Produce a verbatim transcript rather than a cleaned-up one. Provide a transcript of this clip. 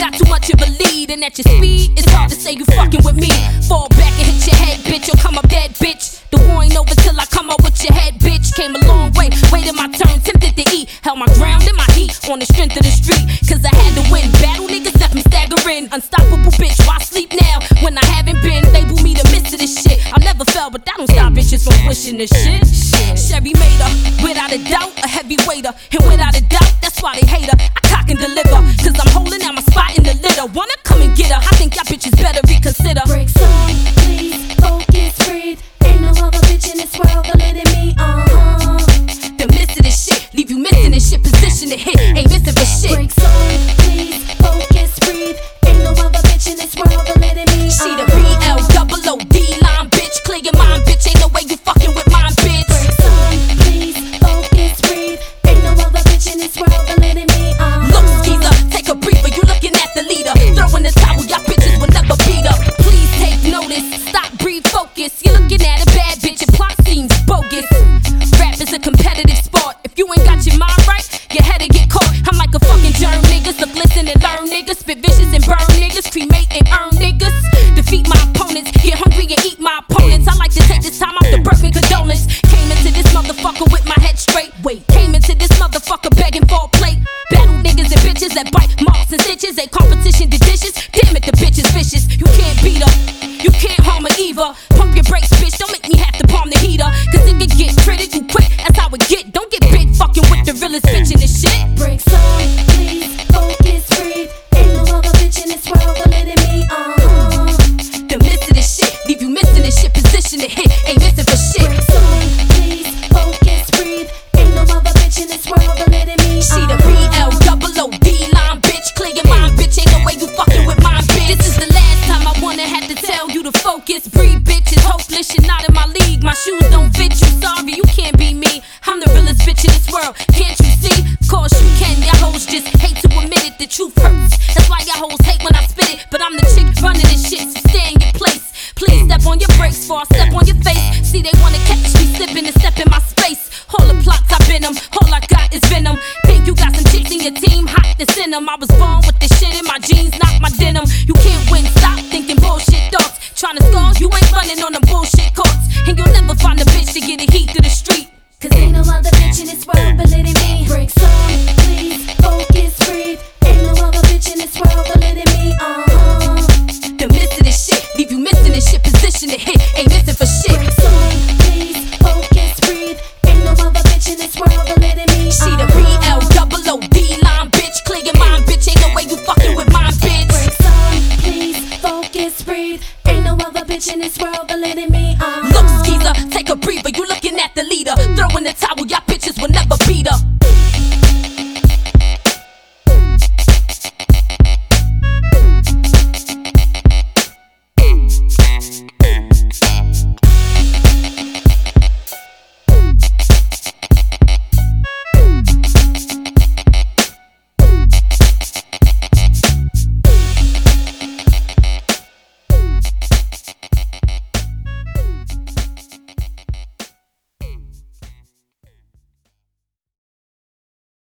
got too much of a lead, and at your speed, it's hard to say you fucking with me. Fall back and hit your head, bitch, you'll come up dead, bitch. The war ain't over till I come up with your head, bitch. Came a long way, waited my turn, tempted to eat. Held my ground and my heat on the strength of the street, cause I had to win. Battle niggas left me staggering. Unstoppable bitch, why sleep now when I haven't been? Label me the miss of this shit. I never fell, but that don't stop bitches from pushing this shit. Chevy made her, without a doubt, a heavyweighter. And without a doubt, that's why they hate her. I cock and deliver, cause I'm holding out my spot in the litter. Wanna come and get her, I think y'all bitches better reconsider. Break song, please, focus, breathe. Ain't no other bitch in this world other than me, uh-huh. The miss of this shit, leave you missing this shit. Position to hit, ain't missing for shit. Break song, please, focus, breathe. Ain't no other bitch in this world other than me, uh-huh. She the B L double O D line, bitch. Clear your mind, bitch, ain't no way you fucking with mine, bitch. Break song, please, focus, breathe. Ain't no other bitch in this world other than me, uh-huh. Look, skeezer, take a breather, you looking at the leader. Throw in the towel, y'all bitches will never beat her. Please take notice, stop, breathe, focus. You're looking at a bad bitch, your plot seems bogus. Rap is a competitive sport. If you ain't got your mind right, your head'll get caught. I'm like a fucking germ, niggas. Look, listen and learn, niggas. Spit vicious and burn, niggas. Cremate and earn, niggas. Defeat my opponents, get hungry and eat my opponents. I like to take this time off the birth and condolence. Came into this motherfucker with my head straight. Wait, came into this motherfucker begging for a plate. Battle niggas and bitches that bite marks and stitches. They competition to dishes. Damn it, the bitch is vicious. You can't beat her, you can't harm her either. Pump your brakes, bitch. Don't make me have to palm the heater, cause it can get critical quick. That's how it get. Don't get big fucking with the realest bitch in this shit. Break song, please, focus, breathe. Ain't no other bitch in this world other than me, uh-huh. The miss of this shit, leave you missing this shit. Position to hit, ain't missing for shit. Break song, please, focus, breathe. Ain't no other bitch in this world other than me, She the uh-huh. B L double O D line, bitch. Clear your mind, bitch. Ain't no way you fucking with mine, bitch. This is the last time I wanna have to tell you to focus. Breathe, bitch. It's hopeless. You're not in my league. My shoes don't fit you. Sorry, you can't be me. I'm the realest bitch in this world. Can't you see? Course you can. Y'all hoes just hate to admit it. The truth hurts. That's why y'all hoes hate when I spit it. But I'm the chick running this shit, so stay in your place. Please step on your brakes before I step on your face. See, they wanna catch me slipping and step in my space. All the plots I've been them, all I got is venom. Think you got some chicks in your team, hot to send them. I was born with this shit in my jeans, not my denim. You can't win, stop thinking bullshit thoughts. Tryna score, you ain't running on them bullshit courts. And you'll never find a bitch to get a heat to the street, Cause ain't no other bitch in this world but than me. Break song, please, focus, breathe. Ain't no other bitch in this world but than me, uh-huh. The miss of this shit, leave you missing this shit. Position to hit, ain't missing for shit.